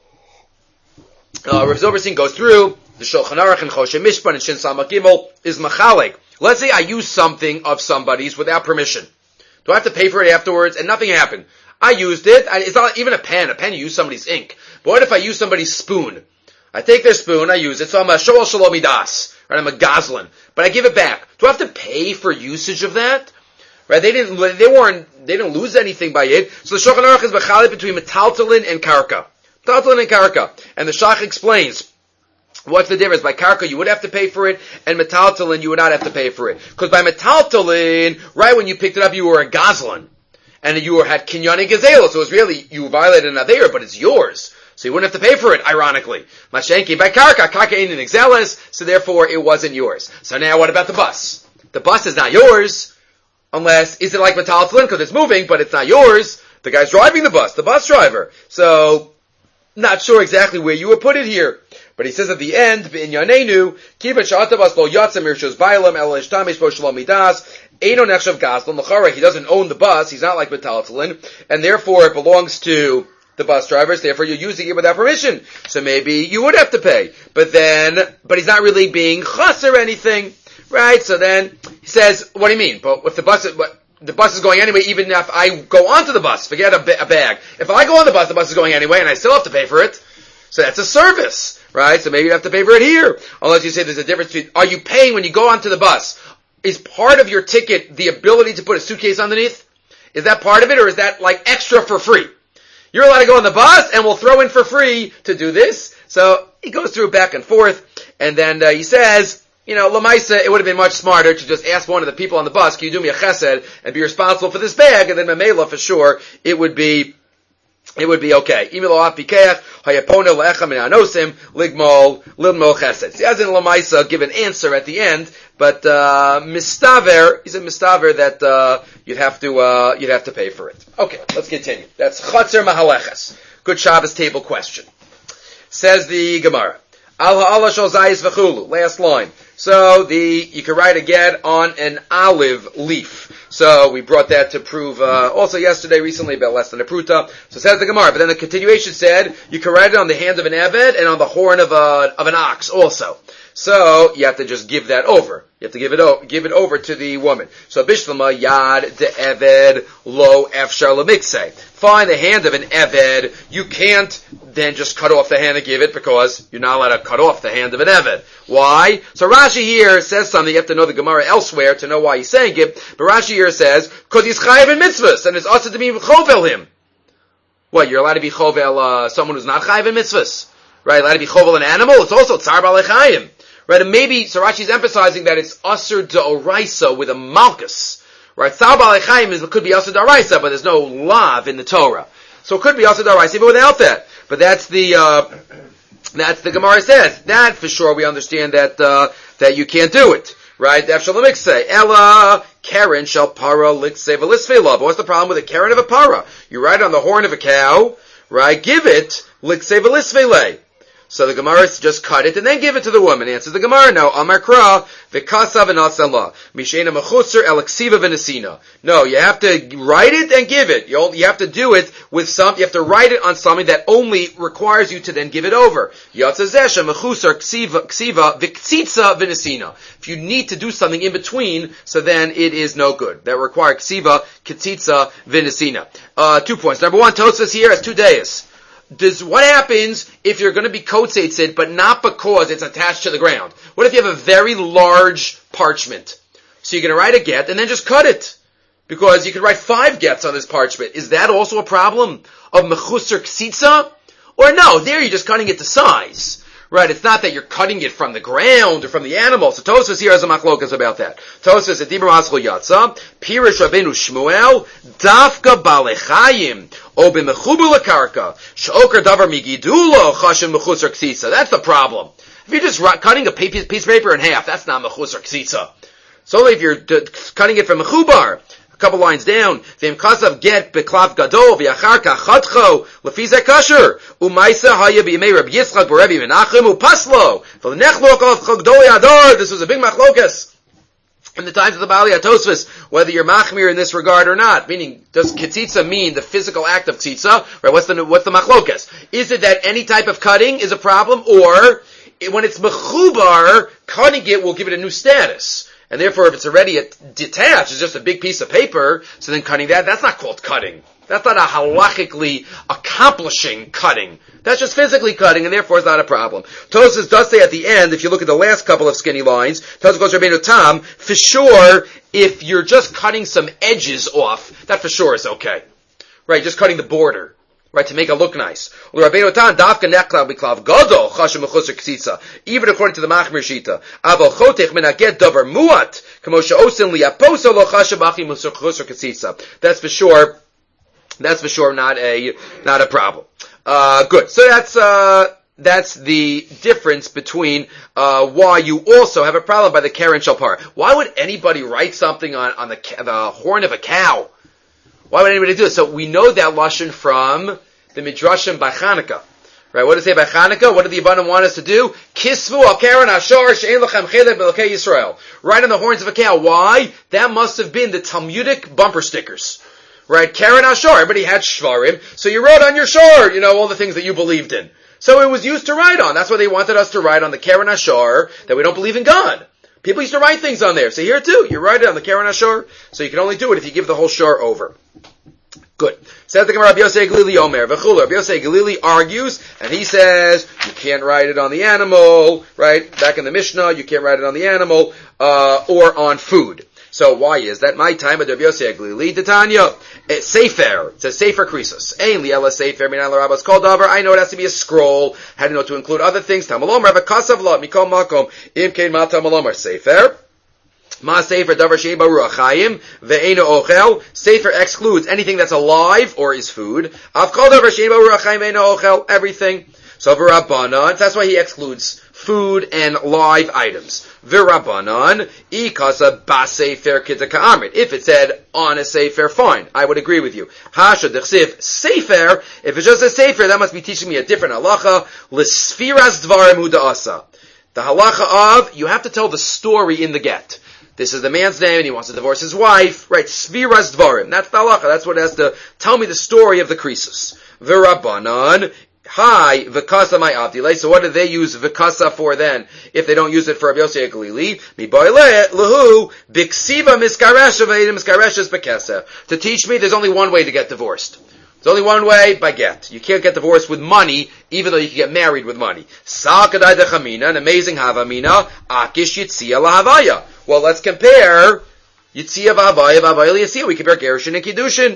Speaker 1: uh, Rav Zilberstein goes through, the Shulchan Aruch and Choshen Mishpan and Shin Samach Gimel is machalek. Let's say I use something of somebody's without permission. Do I have to pay for it afterwards? And nothing happened. I used it. I, it's not even a pen. A pen, you use somebody's ink. But what if I use somebody's spoon? I take their spoon, I use it, so I'm a shoel shalomidas, right? I'm a goslin. But I give it back. Do I have to pay for usage of that? Right? They didn't, they weren't, they didn't lose anything by it. So the Shulchan Aruch is b'chalit between metaltalin and karka. Metaltalin and karka. And the Shach explains, what's the difference? By karka, you would have to pay for it, and metaltalin, you would not have to pay for it. Because by metaltalin, right when you picked it up, you were a goslin. And you were, had kinyane gazela, so it was really, you violated an aveira, but it's yours. So you wouldn't have to pay for it, ironically. Mashenki by karka, karka ain't an exelis, so therefore it wasn't yours. So now what about the bus? The bus is not yours. Unless, is it like metaltalin? Because it's moving, but it's not yours. The guy's driving the bus, the bus driver. So, not sure exactly where you would put it here. But he says at the end, B'inyanenu, kiva sh'atabas lo yatzem irshos bailam, el eshtamish bo shalom midas, eino nechshav gazlan, l'chara, he doesn't own the bus, he's not like metaltalin, and therefore it belongs to the bus drivers, therefore you're using it without permission. So maybe you would have to pay. But then, but he's not really being chas or anything. Right, so then he says, what do you mean? But if the bus, is, the bus is going anyway, even if I go onto the bus, forget a, a bag. If I go on the bus, the bus is going anyway, and I still have to pay for it. So that's a service, right? So maybe you have to pay for it here. Unless you say there's a difference between, are you paying when you go onto the bus? Is part of your ticket the ability to put a suitcase underneath? Is that part of it, or is that like extra for free? You're allowed to go on the bus, and we'll throw in for free to do this. So he goes through back and forth, and then uh, he says, you know, Lamaisa, it would have been much smarter to just ask one of the people on the bus, can you do me a chesed, and be responsible for this bag, and then Mamela, for sure, it would be, it would be okay. Imilo apikeach, hayapona le'echa min anosim, ligmol, ligmol chesed. He hasn't Lamaisa give an answer at the end, but, uh, mistaver, he said mistaver that, uh, you'd have to, uh, you'd have to pay for it. Okay, let's continue. That's Chatzar Mahaleches. Good Shabbos table question. Says the Gemara. Al ha'ala shel zayis v'chulu. Last line. So the you can write a get on an olive leaf. So we brought that to prove uh, also yesterday, recently, about less than a pruta. So it says the Gemara. But then the continuation said you can write it on the hand of an eved and on the horn of a of an ox also. So you have to just give that over. You have to give it o- give it over to the woman. So bishlama yad de eved lo efshar lemikse. Find the hand of an eved. You can't then just cut off the hand and give it because you're not allowed to cut off the hand of an eved. Why? So Rashi here says something. You have to know the Gemara elsewhere to know why he's saying it. But Rashi here says because he's chayav in mitzvahs and it's also to be chovel him. What? You're allowed to be chovel uh, someone who's not chayav in mitzvahs, right? Allowed to be chovel an animal. It's also tzar balechayim. Right, and maybe, so Rashi's emphasizing that it's Asur D'Oraisa with a Malchus. Right, Tzar B'alei Chaim is, it could be Asur D'Oraisa, but there's no lav in the Torah. So it could be Asur D'Oraisa even without that. But that's the, uh, that's the Gemara says. That, for sure, we understand that, uh, that you can't do it. Right, Efshalamik say, Ella, Karen shall para liksei v'lisvei love. What's the problem with a Karen of a para? You write on the horn of a cow, right, give it liksei v'lisvei lei. So the Gemara just cut it and then give it to the woman. Answers the Gemara, no. Amar Kra, v'kasav v'nasalah. Mishena mechutzer el ksiva v'nesina. No, you have to write it and give it. You you have to do it with some, you have to write it on something that only requires you to then give it over. Yatzazesha mechutzer ksiva, ksiva v'ktsitza v'nesina. If you need to do something in between, so then it is no good. That requires ksiva, ktsitza v'nesina. Uh, two points. Number one, Tosfos here has two days. Does, what happens if you're going to be kotzetzed, but not because it's attached to the ground? What if you have a very large parchment? So you're going to write a get and then just cut it. Because you could write five gets on this parchment. Is that also a problem of mechusar ksitza? Or no, there you're just cutting it to size. Right, it's not that you're cutting it from the ground or from the animal. So Tosfos here has a machlokas about that. Tosfos at Dibur Maschel Yatza, Pirish Rabbeinu Shmuel, Dafka Balechayim, Obe Mechubu Lakarka, Sh'okar Davar Migidulo, Chashem Mechusar Ksitza. That's the problem. If you're just cutting a piece of paper in half, that's not Mechusar Ksitza. So only if you're d- cutting it from Mechubar. A couple lines down, V'im kasav get beklav gadol v'yachar kachatcho lefiza kasher u'maisa haya b'yimei Rabbi Yitzchak b'Rebbe Menachem u'paslo v'lenechlo kol chogdol yador. This was a big machlokas in the times of the Baalei Tosfos, whether you're machmir in this regard or not. Meaning, does ketzitza mean the physical act of ketzitza? Right? What's the what's the machlokas? Is it that any type of cutting is a problem, or when it's mechubar, cutting it will give it a new status? And therefore, if it's already detached, it's just a big piece of paper, so then cutting that, that's not called cutting. That's not a halachically accomplishing cutting. That's just physically cutting, and therefore it's not a problem. Tosfos does say at the end, if you look at the last couple of skinny lines, Tosfos goes Rabbeinu Tam, for sure, if you're just cutting some edges off, that for sure is okay. Right, just cutting the border. Right, to make it look nice. Even according to the Machmir Shita. That's for sure, that's for sure not a, not a problem. Uh, good. So that's, uh, that's the difference between, uh, why you also have a problem by the Keren Shalpar. Why would anybody write something on, on the, the horn of a cow? Why would anybody do it? So we know that lashon from the Midrashim by Chanukah. Right? What does it say by Chanukah? What did the Abanim want us to do? Kisvu al keren ashar she'en lachem chelek b'elokei Yisrael. Right on the horns of a cow. Why? That must have been the Talmudic bumper stickers. Right? Keren ashar. Everybody had shvarim. So you wrote on your shor, you know, all the things that you believed in. So it was used to write on. That's why they wanted us to write on the Keren ashar that we don't believe in God. People used to write things on there. So here too, you write it on the Keren ashar. So you can only do it if you give the whole shor over. Good. Says the Gemara, Rabbi Yosei Galili Omer, V'chul. Rabbi Yosei Galili argues, and he says, you can't write it on the animal, right? Back in the Mishnah, you can't write it on the animal, uh, or on food. So why is that? My time at Rabbi Yosei Galili, Titania, Sefer, it says Sefer Krisos. Ein li ela Sefer, min ala Rabbas kol davar, I know it has to be a scroll, how do you know to include other things? Tamalom, Rabbi Kasav la, mikol makom, im kein ma tamalom, Sefer. Ma Sefer davar she'en ba ruach chayim ve'eino ochel. Sefer excludes anything that's alive or is food. Av kol davar she'en ba ruach chayim ve'eino ochel, everything. So v'rabbanan, that's why he excludes food and live items. V'rabbanan, ikasa ba sefer kita ka'amrit. If it said on a sefer, fine. I would agree with you. Hasha d'chsiv sefer, if it's just a sefer, that must be teaching me a different halacha. L'sfiras dvarim hu da'asa. The halacha of, you have to tell the story in the get. This is the man's name, and he wants to divorce his wife. Right, Sviras Dvarim. That's the halacha. That's what it has to tell me the story of the krisus. V'rabbanan, hi, v'kasa my avdile. So what do they use v'kasa for then, if they don't use it for Rabbi Yosei Galili? Mi boile, lahu, biksiva miskaresha v'edim miskaresha bekesa. To teach me there's only one way to get divorced. There's only one way, by get. You can't get divorced with money, even though you can get married with money. Sa'kadai dechamina, an amazing havamina, akish yitzia lahavaya. Well, let's compare yitzia v'havaya v'havaya liyitzia. We compare gerushin and kiddushin.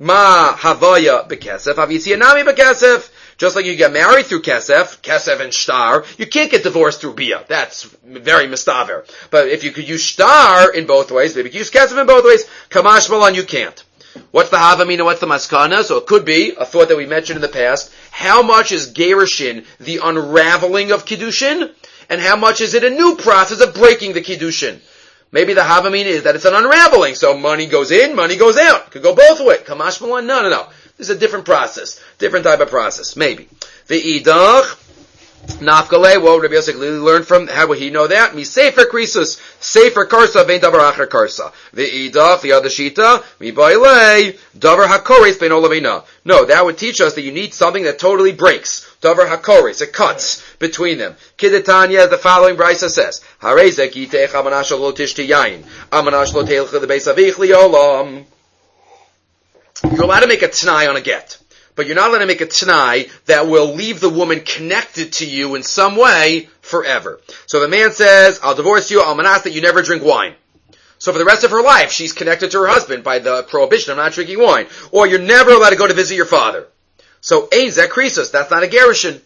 Speaker 1: Ma havaya bekesef, hav yitzia nami bekesef. Just like you get married through kesef, kesef and shtar, you can't get divorced through bia. That's very mistaver. But if you could use shtar in both ways, maybe you could use kesef in both ways, kamash malan, you can't. What's the havamina? What's the maskana? So it could be a thought that we mentioned in the past. How much is gerushin the unraveling of kiddushin, and how much is it a new process of breaking the kiddushin? Maybe the havamina is that it's an unraveling. So money goes in, money goes out. It could go both ways. Kamash malan? No, no, no. This is a different process, different type of process. Maybe the idach. Nafkale, what would Rabbi Yosef learn from? How would he know that? Mi sefer krisus, sefer karsa, vein davar acher karsa. Ve'idach, the other shita, mi baile, davar hakores, vein olavina. No, that would teach us that you need something that totally breaks. Davar hakores, it cuts between them. Kidetanya, the following brisa says, Harezek yitech amanash lo tishti yain, amanash lo teilcha the beis avich liolam. You're allowed to make a t'nai on a get. But you're not allowed to make a t'nai that will leave the woman connected to you in some way forever. So the man says, I'll divorce you, I'll manas that you never drink wine. So for the rest of her life, she's connected to her husband by the prohibition of not drinking wine. Or you're never allowed to go to visit your father. So, ein zeh krisus, that's not a gerushin.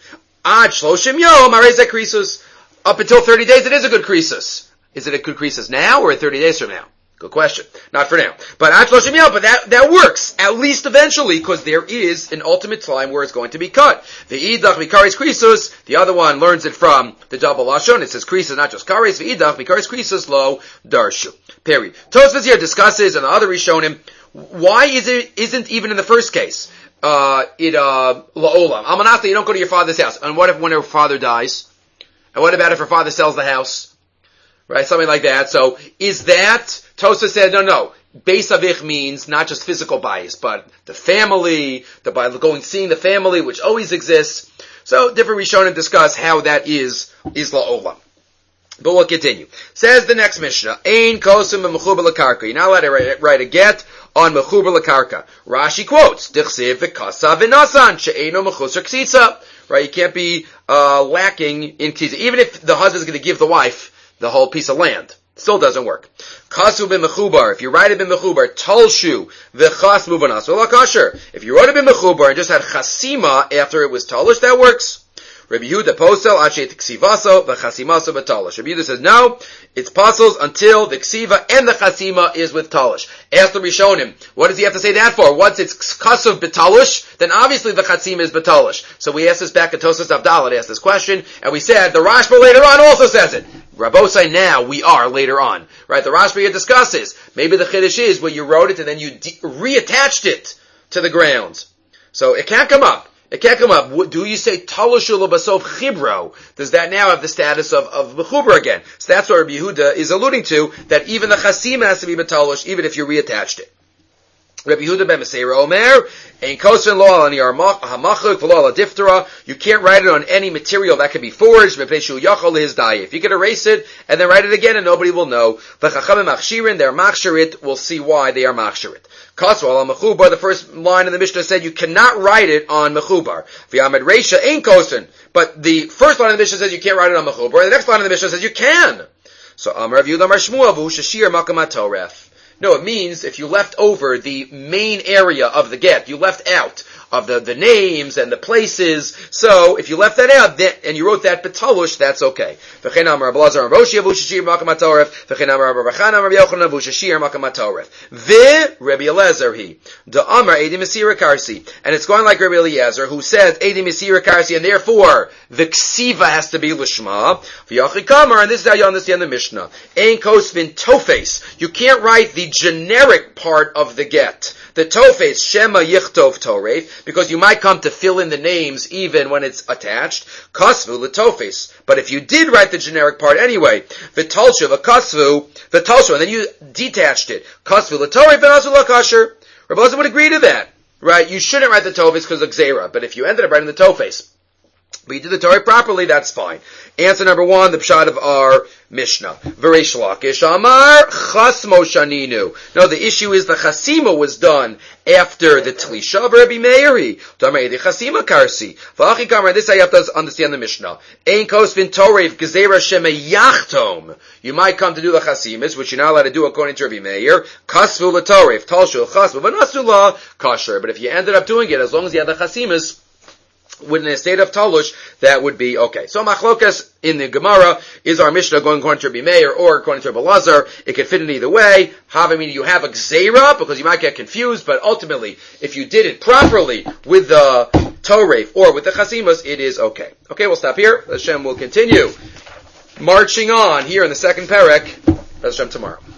Speaker 1: Ad shloshim yom, arei zeh krisus. Up until thirty days, it is a good krisus. Is it a good krisus now or thirty days from now? Good question. Not for now. But ad shloshim yom, but that, that works. At least eventually, because there is an ultimate time where it's going to be cut. The idach mikaris krisus, the other one learns it from the double lashon. It says krisus, not just karis. The idach mikaris krisus lo darshu. Period. Tosfos here discusses, and the other Rishonim, why is it, isn't even in the first case, uh, it, uh, la'olam. Amanatha, you don't go to your father's house. And what if when her father dies? And what about if her father sells the house? Right? Something like that. So, is that, Tosa said, no, no. Beis avich means not just physical bias, but the family, the by going seeing the family, which always exists. So different Rishonim discuss how that is is la'olam. But we'll continue. Says the next Mishnah, Ein kosim b'mechuber l'karka. You're not allowed to write, write a get on mechuber l'karka. Rashi quotes, Dichsiv v'kasa v'nasan she'eino mechusar ksitza. Right? You can't be uh, lacking in ksitza. Even if the husband's going to give the wife the whole piece of land. Still doesn't work. Kasu b'mechubar. If you write it b'mechubar, talshu v'chas muvanas v'lakasher. If you wrote it b'mechubar and just had chasima after it was talish, that works. Rabbi Yehuda posel ashet ksivaso v'chasimaso b'talish. Rabbi Yehuda says no, it's posels until the ksiva and the chasima is with talish. Ask the Rishonim, what does he have to say that for? Once it's kasav b'talish, then obviously the chasima is b'talish. So we asked this back at Tosas Avdalah, asked this question, and we said the Rashba later on also says it. Rabbosai now, we are later on. Right, the Rashba here discusses, maybe the Chiddush is where you wrote it and then you de- reattached it to the ground. So it can't come up. It can't come up. Do you say talashul basof chibro? Does that now have the status of, of mechuber again? So that's what Rabbi Yehuda is alluding to, that even the chasima has to be betalish, even if you reattached it. Rabbi Yehuda ben Meseira Omer, ein kosen lo ani hamachuk v'lo ala diftera. You can't write it on any material that can be forged. Mepeshu yachol his dayif. You can erase it and then write it again, and nobody will know. V'chachamim machshirin, they're machshirit. We'll see why they are machshirit. Kasval al mechubar. The first line in the Mishnah said you cannot write it on mechubar. V'yamed reisha ein kosen. But the first line of the Mishnah says you can't write it on mechubar. The next line of the Mishnah says you can. So Amar Rav Yehuda Amar Shmuel v'hu shashir makam hatoref. No, it means if you left over the main area of the get, you left out of the, the names and the places. So, if you left that out, that, and you wrote that betalush, that's okay. V'chein amar Rabbi Elazar amar Roshi avu shashir makam hatoref. V'chein amar Rabbi Chana amar Rabbi Yochanan avu shashir makam hatoref. V'Rabbi Elazar he. Da amar Edi Mesira Karsi. And it's going like Rabbi Eliezer, who says Edi Mesira Karsi, and therefore, the ksiva has to be lishma. V'yachi kamar, and this is how you understand the Mishnah. Ein kosvin tofes. You can't write the generic part of the get. The tofes, shema yichtov toref, because you might come to fill in the names even when it's attached. Kasvu l'tofes. But if you did write the generic part anyway, v'talshu v'kasvu, v'talshu, and then you detached it. Kasvu l'toref v'nasu l'kasher. Rabbi Elazar would agree to that. Right? You shouldn't write the tofes because of Gzeira, but if you ended up writing the tofes, but you did the Torah properly, that's fine. Answer number one, the pshat of our Mishnah. V'reish Lakish Amar Chasmo Shaninu. No, the issue is the Chasima was done after the Tlisha of Rabbi Meiri. Damei the Chasima Karsi. V'achi Kamar, this I have to understand the Mishnah. Ein Kosvin Torev Gezerah Shema Yachtom. You might come to do the Chasimas, which you're not allowed to do according to Rabbi Meir. Kasvu l'Torev, Talshu l'Chasvu, v'nasu la Kasher. But if you ended up doing it, as long as you had the Chasimas, within a state of talush, that would be okay. So machlokas in the Gemara, is our Mishnah going according to Rabbi Meir or according to Rabbi Elazar? It could fit in either way. Hava, meaning you have a gzeira, because you might get confused, but ultimately, if you did it properly with the Toref or with the Chasimas, it is okay. Okay, we'll stop here. Hashem will continue marching on here in the second parak. Hashem tomorrow.